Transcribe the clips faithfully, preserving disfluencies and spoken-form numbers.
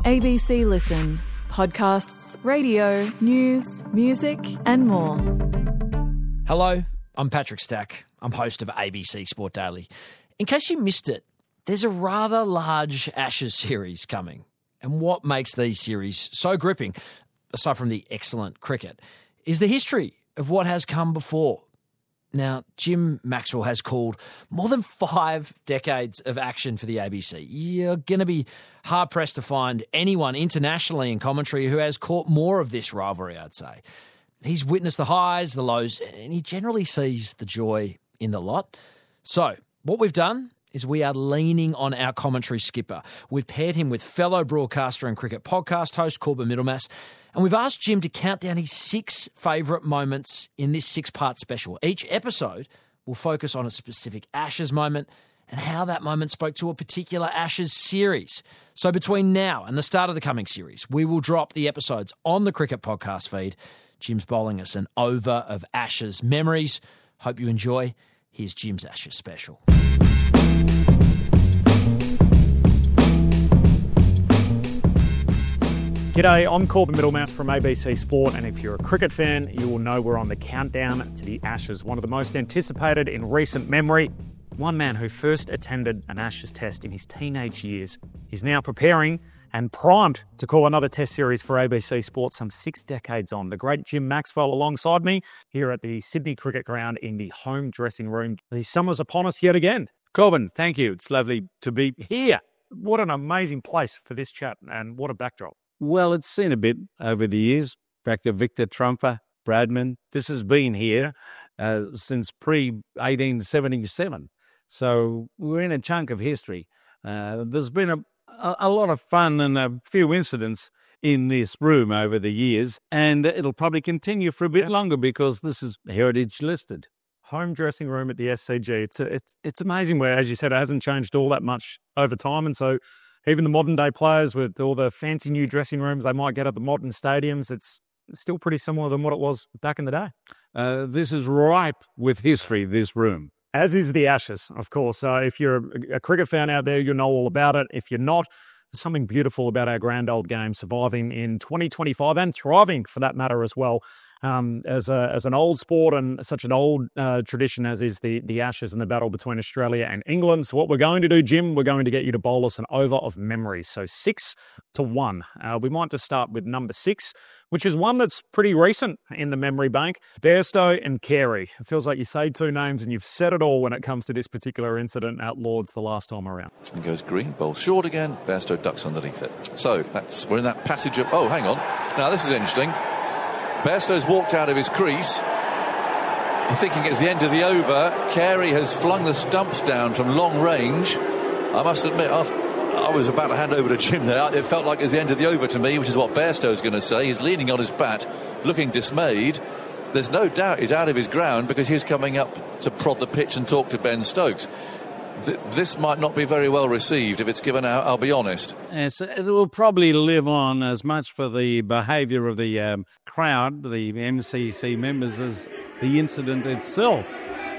A B C Listen. Podcasts, radio, news, music and more. Hello, I'm Patrick Stack. I'm host of A B C Sport Daily. In case you missed it, there's a rather large Ashes series coming. And what makes these series so gripping, aside from the excellent cricket, is the history of what has come before. Now, Jim Maxwell has called more than five decades of action for the A B C. You're going to be hard-pressed to find anyone internationally in commentary who has caught more of this rivalry, I'd say. He's witnessed the highs, the lows, and he generally sees the joy in the lot. So, what we've done is we are leaning on our commentary skipper. We've paired him with fellow broadcaster and cricket podcast host Corbin Middlemass, and we've asked Jim to count down his six favourite moments in this six-part special. Each episode will focus on a specific Ashes moment and how that moment spoke to a particular Ashes series. So between now and the start of the coming series, we will drop the episodes on the cricket podcast feed. Jim's bowling us an over of Ashes memories. Hope you enjoy. Here's Jim's Ashes special. G'day, I'm Corbin Middlemass from A B C Sport, and if you're a cricket fan, you will know we're on the countdown to the Ashes, one of the most anticipated in recent memory. One man who first attended an Ashes test in his teenage years is now preparing and primed to call another test series for A B C Sport some six decades on. The great Jim Maxwell alongside me here at the Sydney Cricket Ground in the home dressing room. The summer's upon us yet again. Corbin, thank you. It's lovely to be here. What an amazing place for this chat, and what a backdrop. Well, it's seen a bit over the years. Back to Victor Trumper, Bradman. This has been here uh, since pre eighteen seventy-seven. So we're in a chunk of history. Uh, there's been a, a, a lot of fun and a few incidents in this room over the years, and it'll probably continue for a bit longer because this is heritage listed. Home dressing room at the S C G. It's, a, it's, it's amazing where, as you said, it hasn't changed all that much over time, and so even the modern day players with all the fancy new dressing rooms they might get at the modern stadiums, it's still pretty similar than what it was back in the day. Uh, this is ripe with history, this room. As is the Ashes, of course. So if you're a, a cricket fan out there, you'll know all about it. If you're not, there's something beautiful about our grand old game surviving in twenty twenty-five and thriving for that matter as well. Um, as a as an old sport and such an old uh, tradition as is the, the Ashes and the battle between Australia and England. So what we're going to do, Jim, we're going to get you to bowl us an over of memories. So six to one. Uh, we might just start with number six, which is one that's pretty recent in the memory bank. Bairstow and Carey. It feels like you say two names and you've said it all when it comes to this particular incident at Lords the last time around. And goes green, bowl short again. Bairstow ducks underneath it. So that's we're in that passage of... Oh, hang on. Now this is interesting. Bairstow's walked out of his crease. You're thinking it's the end of the over. Carey has flung the stumps down from long range. I must admit, I, th- I was about to hand over to Jim there. It felt like it's the end of the over to me, which is what Bairstow's going to say. He's leaning on his bat, looking dismayed. There's no doubt he's out of his ground because he's coming up to prod the pitch and talk to Ben Stokes. Th- this might not be very well received if it's given out, I'll be honest. Yes, it will probably live on as much for the behaviour of the um, crowd, the M C C members, as the incident itself,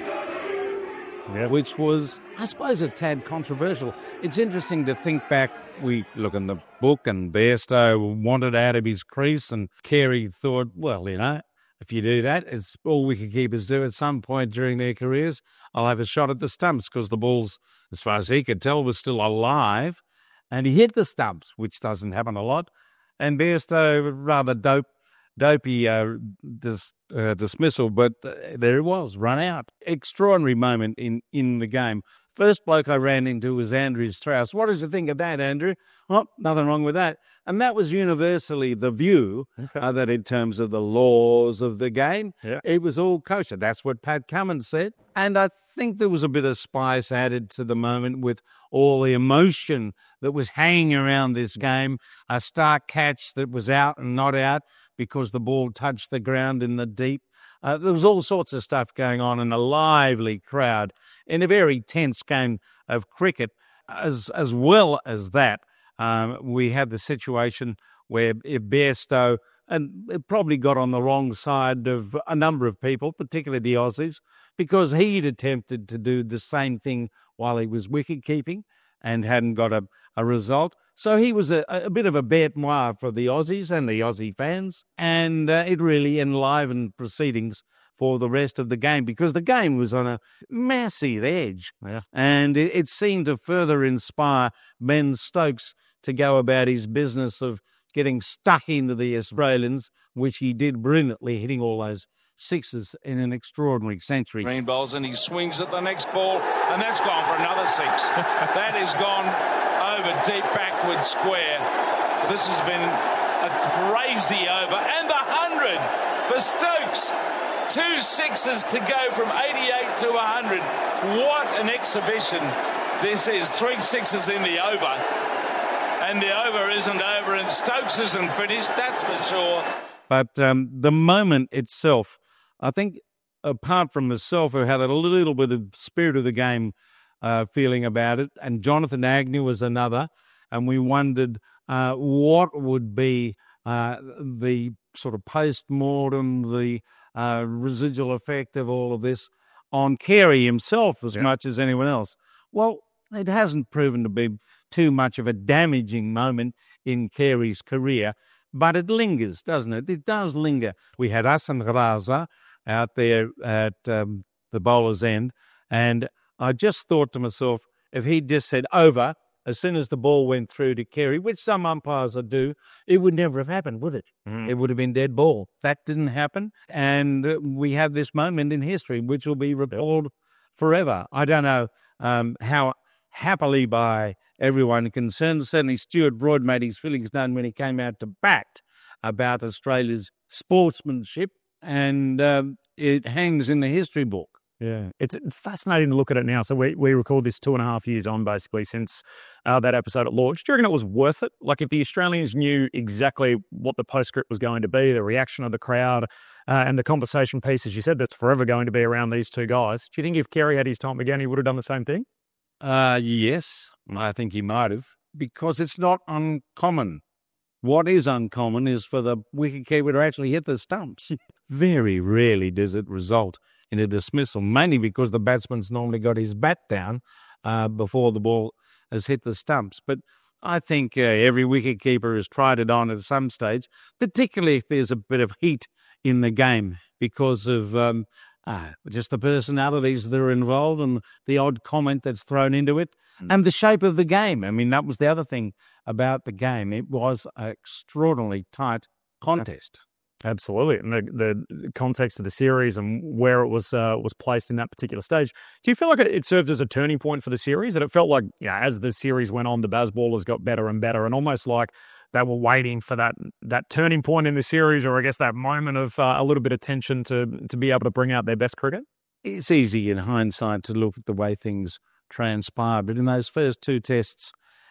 yeah. Which was, I suppose, a tad controversial. It's interesting to think back. We look in the book and Bairstow wanted out of his crease and Carey thought, well, you know, if you do that, it's all wicketkeepers do at some point during their careers. I'll have a shot at the stumps because the ball's, as far as he could tell, was still alive. And he hit the stumps, which doesn't happen a lot. And Bairstow, rather dope, dopey uh, dis, uh, dismissal, but uh, there it was, run out. Extraordinary moment in, in the game. First bloke I ran into was Andrew Strauss. What did you think of that, Andrew? Well, nothing wrong with that. And that was universally the view, okay. uh, that in terms of the laws of the game, yeah. It was all kosher. That's what Pat Cummins said. And I think there was a bit of spice added to the moment with all the emotion that was hanging around this game. A stark catch that was out and not out because the ball touched the ground in the deep. Uh, there was all sorts of stuff going on in a lively crowd in a very tense game of cricket. As as well as that, um, we had the situation where Bairstow, and it probably got on the wrong side of a number of people, particularly the Aussies, because he'd attempted to do the same thing while he was wicket-keeping and hadn't got a, a result. So he was a, a bit of a bête noire for the Aussies and the Aussie fans, and uh, it really enlivened proceedings for the rest of the game because the game was on a massive edge. Yeah. And it, it seemed to further inspire Ben Stokes to go about his business of getting stuck into the Australians, which he did brilliantly, hitting all those sixes in an extraordinary century. Green bowls and he swings at the next ball, and that's gone for another six. That has gone over deep backward square. This has been a crazy over, and the hundred for Stokes. Two sixes to go from eighty-eight to one hundred. What an exhibition this is. Three sixes in the over. And the over isn't over, and Stokes isn't finished, that's for sure. But um, the moment itself, I think, apart from myself, who had a little bit of spirit of the game uh, feeling about it, and Jonathan Agnew was another, and we wondered uh, what would be uh, the sort of post-mortem, the uh, residual effect of all of this on Carey himself as yeah. much as anyone else. Well, it hasn't proven to be too much of a damaging moment in Carey's career, but it lingers, doesn't it? It does linger. We had Hassan Raza out there at um, the bowler's end, and I just thought to myself, if he'd just said over as soon as the ball went through to Carey, which some umpires do, it would never have happened, would it? Mm. It would have been dead ball. That didn't happen, and we have this moment in history which will be recalled forever. I don't know um, how happily by everyone concerned. Certainly Stuart Broad made his feelings known when he came out to bat about Australia's sportsmanship, and um, it hangs in the history book. Yeah, it's fascinating to look at it now. So we, we record this two and a half years on, basically, since uh, that episode at launch. Do you reckon it was worth it? Like, if the Australians knew exactly what the postscript was going to be, the reaction of the crowd, uh, and the conversation piece, as you said, that's forever going to be around these two guys, do you think if Carey had his time again, he would have done the same thing? Uh, yes, I think he might have, because it's not uncommon. What is uncommon is for the wicketkeeper to actually hit the stumps. Very rarely does it result in a dismissal, mainly because the batsman's normally got his bat down uh, before the ball has hit the stumps. But I think uh, every wicketkeeper has tried it on at some stage, particularly if there's a bit of heat in the game because of um, uh, just the personalities that are involved and the odd comment that's thrown into it mm. and the shape of the game. I mean, that was the other thing about the game. It was an extraordinarily tight contest. Absolutely, and the, the context of the series and where it was uh, was placed in that particular stage. Do you feel like it, it served as a turning point for the series? That it felt like, yeah, as the series went on, the Bazballers got better and better, and almost like they were waiting for that that turning point in the series, or I guess that moment of uh, a little bit of tension to to be able to bring out their best cricket. It's easy in hindsight to look at the way things transpired, but in those first two tests,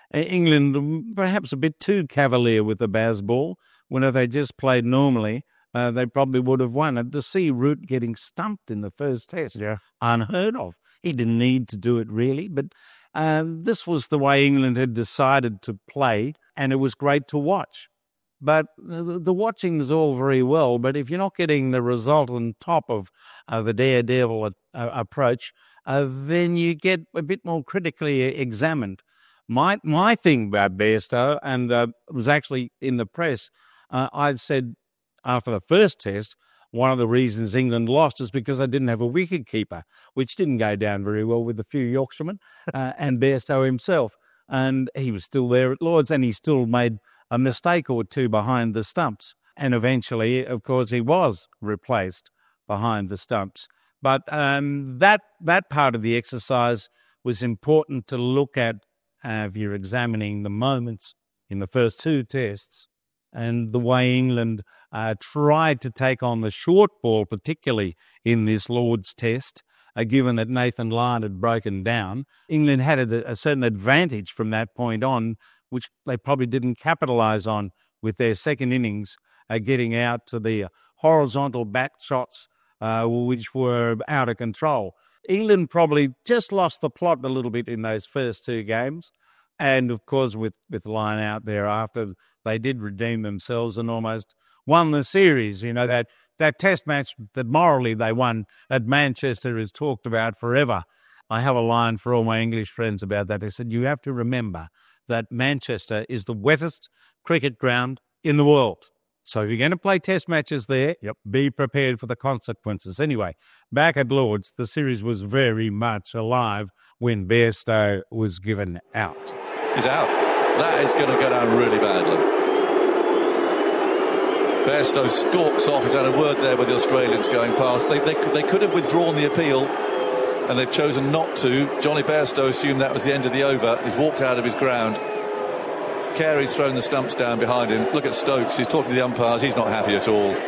England perhaps a bit too cavalier with the Bazball. When if they just played normally, uh, they probably would have won. And to see Root getting stumped in the first test, yeah. unheard of. He didn't need to do it really, but uh, this was the way England had decided to play, and it was great to watch. But the, the watching is all very well, but if you're not getting the result on top of uh, the daredevil uh, approach, uh, then you get a bit more critically examined. My my thing about Bairstow, and uh, was actually in the press, Uh, I'd said after the first test, one of the reasons England lost is because they didn't have a wicket-keeper, which didn't go down very well with a few Yorkshiremen uh, and Bairstow himself. And he was still there at Lord's, and he still made a mistake or two behind the stumps. And eventually, of course, he was replaced behind the stumps. But um, that that part of the exercise was important to look at uh, if you're examining the moments in the first two tests. And the way England uh, tried to take on the short ball, particularly in this Lord's test, uh, given that Nathan Lyon had broken down. England had a, a certain advantage from that point on, which they probably didn't capitalise on with their second innings, uh, getting out to the horizontal bat shots, uh, which were out of control. England probably just lost the plot a little bit in those first two games. And, of course, with, with Lyon out there after, they did redeem themselves and almost won the series. You know, that, that test match that morally they won at Manchester is talked about forever. I have a line for all my English friends about that. They said, you have to remember that Manchester is the wettest cricket ground in the world. So if you're going to play test matches there, Yep. be prepared for the consequences. Anyway, back at Lord's, the series was very much alive when Bairstow was given out. He's out. That is going to go down really badly. Bairstow stalks off. He's had a word there with the Australians going past. They, they, they could have withdrawn the appeal, and they've chosen not to. Johnny Bairstow assumed that was the end of the over. He's walked out of his ground. Carey's thrown the stumps down behind him. Look at Stokes. He's talking to the umpires. He's not happy at all.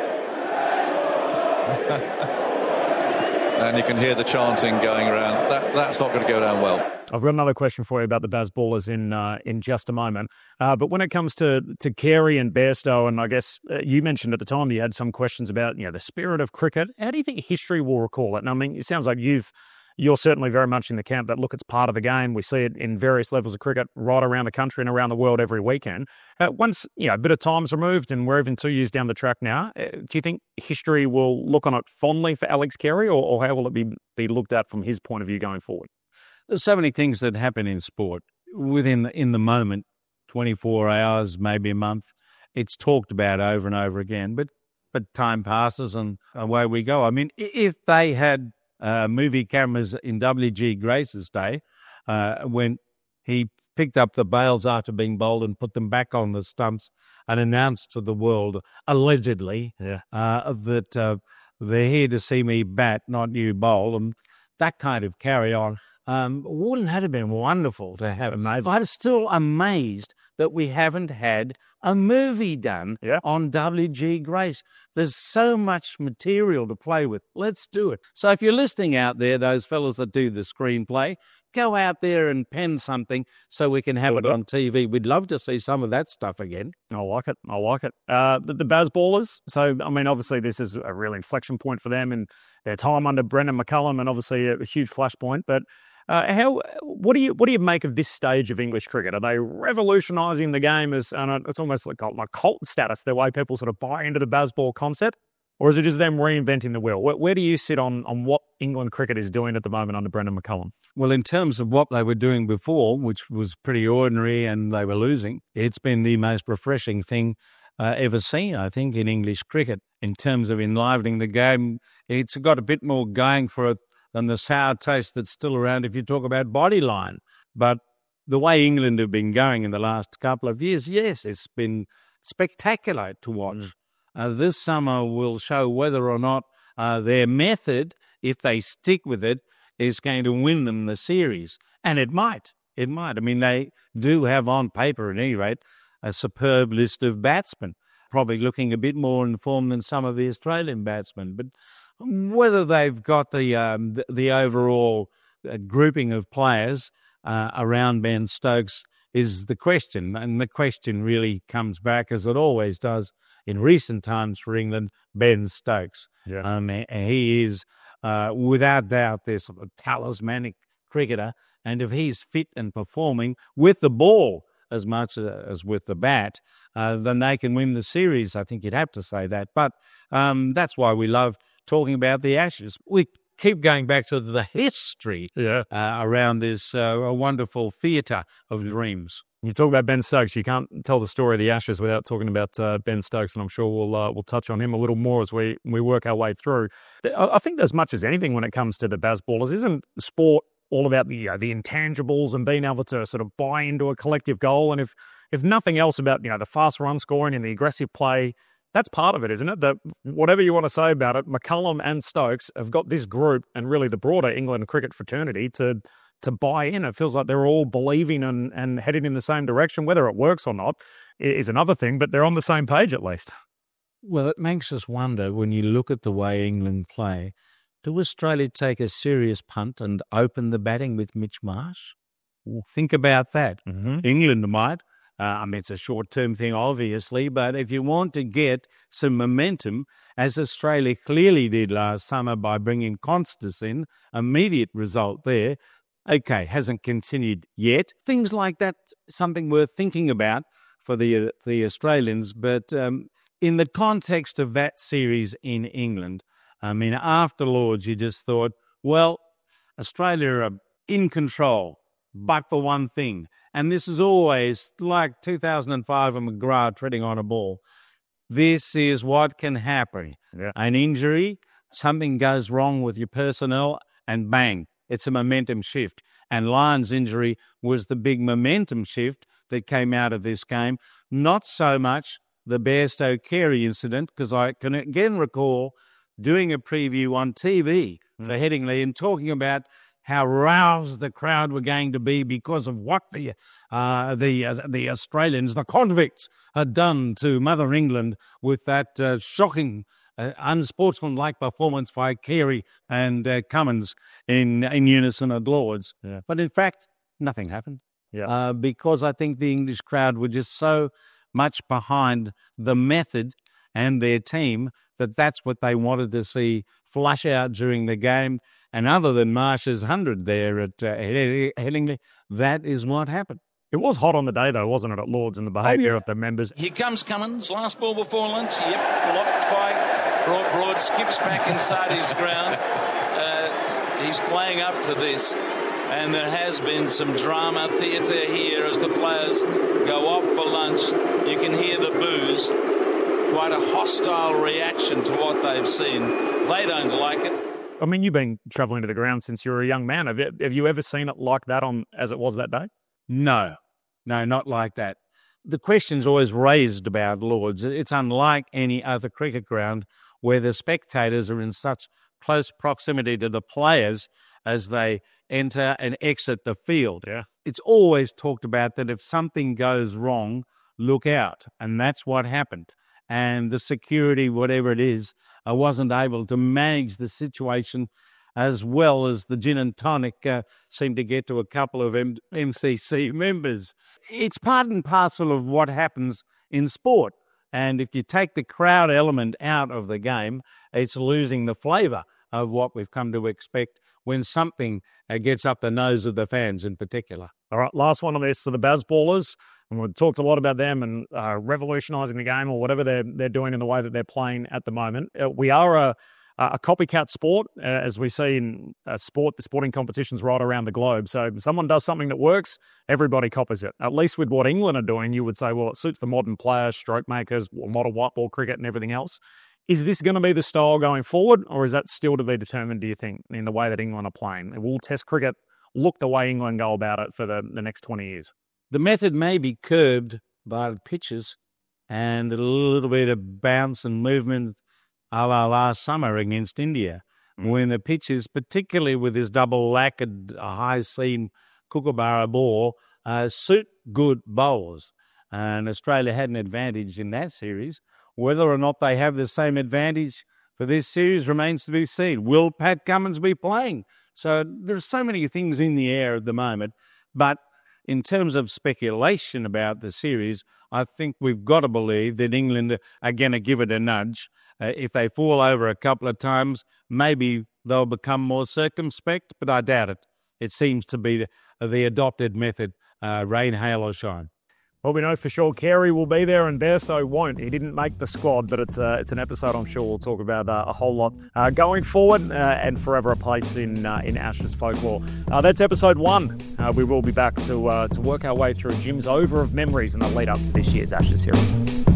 And you can hear the chanting going around. That, that's not going to go down well. I've got another question for you about the Bazballers in uh, in just a moment. Uh, but when it comes to to Carey and Bairstow, and I guess uh, you mentioned at the time you had some questions about you know the spirit of cricket. How do you think history will recall it? And I mean, it sounds like you've you're certainly very much in the camp that look, it's part of the game. We see it in various levels of cricket right around the country and around the world every weekend. Uh, once you know a bit of time's removed, and we're even two years down the track now, uh, do you think history will look on it fondly for Alex Carey, or, or how will it be be looked at from his point of view going forward? There's so many things that happen in sport within the, in the moment, twenty-four hours, maybe a month. It's talked about over and over again, but but time passes and away we go. I mean, if they had uh, movie cameras in W G Grace's day, uh, when he picked up the bails after being bowled and put them back on the stumps and announced to the world, allegedly, Yeah. uh, that uh, they're here to see me bat, not you bowl, and that kind of carry on. Um, wouldn't that have been wonderful to have? Amazing. I'm still amazed that we haven't had a movie done Yeah. on W G Grace. There's so much material to play with. Let's do it. So if you're listening out there, those fellas that do the screenplay, go out there and pen something so we can have it on T V. We'd love to see some of that stuff again. I like it. I like it. Uh, the, the Bazballers. So, I mean, obviously, this is a real inflection point for them in their time under Brendan McCullum, and obviously a, a huge flashpoint. But uh, how? What do you what do you make of this stage of English cricket? Are they revolutionising the game as? And it's almost like like cult status. The way people sort of buy into the Bazball concept, or is it just them reinventing the wheel? Where, where do you sit on on what England cricket is doing at the moment under Brendan McCullum? Well, in terms of what they were doing before, which was pretty ordinary and they were losing, it's been the most refreshing thing uh, ever seen, I think, in English cricket. In terms of enlivening the game, it's got a bit more going for it than the sour taste that's still around if you talk about body line. But the way England have been going in the last couple of years, yes, it's been spectacular to watch. Mm. Uh, this summer will show whether or not uh, their method, if they stick with it, is going to win them the series. And it might. It might. I mean, they do have on paper, at any rate, a superb list of batsmen, probably looking a bit more in form than some of the Australian batsmen. But whether they've got the um, the, the overall uh, grouping of players uh, around Ben Stokes is the question. And the question really comes back, as it always does in recent times for England, Ben Stokes. Yeah. Um, he is, uh, without doubt, this sort of talismanic cricketer. And if he's fit and performing with the ball as much as with the bat, uh, then they can win the series. I think you'd have to say that. But um, that's why we love talking about the Ashes. We keep going back to the history Yeah. uh, around this uh, wonderful theatre of dreams. You talk about Ben Stokes. You can't tell the story of the Ashes without talking about uh, Ben Stokes, and I'm sure we'll uh, we'll touch on him a little more as we, we work our way through. I, I think as much as anything when it comes to the Bazballers, isn't sport all about the you know, the intangibles and being able to sort of buy into a collective goal? And if if nothing else about you know the fast run scoring and the aggressive play, that's part of it, isn't it? That whatever you want to say about it, McCullum and Stokes have got this group and really the broader England cricket fraternity to to buy in. It feels like they're all believing and, and heading in the same direction. Whether it works or not is another thing, but they're on the same page at least. Well, it makes us wonder when you look at the way England play, do Australia take a serious punt and open the batting with Mitch Marsh? Think about that. Mm-hmm. England might. Uh, I mean, it's a short-term thing, obviously, but if you want to get some momentum, as Australia clearly did last summer by bringing Constance in, immediate result there. Okay, hasn't continued yet. Things like that, something worth thinking about for the uh, the Australians. But um, in the context of that series in England, I mean, after Lords, you just thought, well, Australia are in control. but for one thing. And this is always like two thousand five and McGrath treading on a ball. This is what can happen. Yeah. An injury, something goes wrong with your personnel, and bang, it's a momentum shift. And Lyon's injury was the big momentum shift that came out of this game. Not so much the Bairstow Carey incident, because I can again recall doing a preview on T V mm. for Headingley and talking about how roused the crowd were going to be because of what the uh, the uh, the Australians, the convicts, had done to Mother England with that uh, shocking, uh, unsportsmanlike performance by Carey and uh, Cummins in in unison at Lords. Yeah. But in fact, nothing happened. Yeah. Uh, because I think the English crowd were just so much behind the method and their team that that's what they wanted to see flush out during the game. And other than Marsh's one hundred there at uh, Headingley, that is what happened. It was hot on the day, though, wasn't it, at Lords, and the behaviour oh, yeah. of the members. Here comes Cummins, last ball before lunch. Yep, blocked by Broad. Broad skips back inside his ground. Uh, he's playing up to this. And there has been some drama theatre here as the players go off for lunch. You can hear the boos. Quite a hostile reaction to what they've seen. They don't like it. I mean, you've been travelling to the ground since you were a young man. Have you, have you ever seen it like that on as it was that day? No. No, not like that. The question's always raised about Lords. It's unlike any other cricket ground where the spectators are in such close proximity to the players as they enter and exit the field. Yeah. It's always talked about that if something goes wrong, look out. And that's what happened. And the security, whatever it is, uh, wasn't able to manage the situation as well as the gin and tonic uh, seemed to get to a couple of M- MCC members. It's part and parcel of what happens in sport. And if you take the crowd element out of the game, it's losing the flavour of what we've come to expect when something uh, gets up the nose of the fans in particular. All right, last one on this. So the Bazballers, and we've talked a lot about them and uh, revolutionising the game or whatever they're they're doing in the way that they're playing at the moment. Uh, we are a, a copycat sport, uh, as we see in uh, sport, the sporting competitions right around the globe. So if someone does something that works, everybody copies it. At least with what England are doing, you would say, well, it suits the modern players, stroke makers, modern white ball cricket and everything else. Is this going to be the style going forward, or is that still to be determined, do you think, in the way that England are playing? Will Test cricket look the way England go about it for the, the next twenty years? The method may be curbed by the pitches and a little bit of bounce and movement a la last summer against India, mm. when the pitches, particularly with this double-lacquered high-seam kookaburra ball, uh, suit good bowlers. And Australia had an advantage in that series. Whether or not they have the same advantage for this series remains to be seen. Will Pat Cummins be playing? So there are so many things in the air at the moment. But in terms of speculation about the series, I think we've got to believe that England are going to give it a nudge. Uh, if they fall over a couple of times, maybe they'll become more circumspect, but I doubt it. It seems to be the, the adopted method, uh, rain, hail or shine. Well, we know for sure Carey will be there and Bairstow won't. He didn't make the squad, but it's uh, it's an episode I'm sure we'll talk about uh, a whole lot uh, going forward uh, and forever a place in uh, in Ashes folklore. Uh, that's episode one. Uh, we will be back to uh, to work our way through Jim's over of memories and the lead up to this year's Ashes series.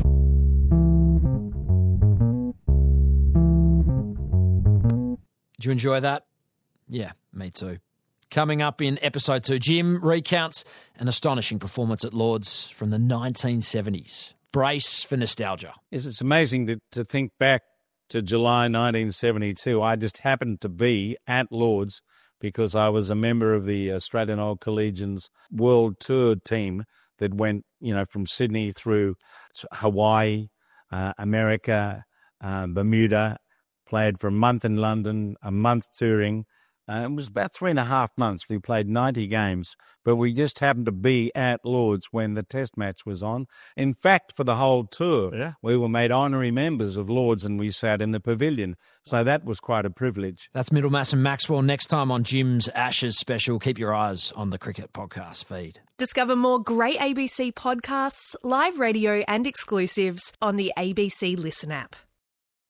Did you enjoy that? Yeah, me too. Coming up in episode two, Jim recounts an astonishing performance at Lords from the nineteen seventies. Brace for nostalgia. Yes, it's amazing to, to think back to July nineteen seventy-two. I just happened to be at Lords because I was a member of the Australian Old Collegians World Tour team that went, you know, from Sydney through Hawaii, uh, America, uh, Bermuda, played for a month in London, a month touring. Uh, it was about three and a half months. We played ninety games, but we just happened to be at Lords when the test match was on. In fact, for the whole tour, yeah. we were made honorary members of Lords and we sat in the pavilion. So that was quite a privilege. That's Middlemass and Maxwell next time on Jim's Ashes special. Keep your eyes on the Cricket Podcast feed. Discover more great A B C podcasts, live radio and exclusives on the A B C Listen app.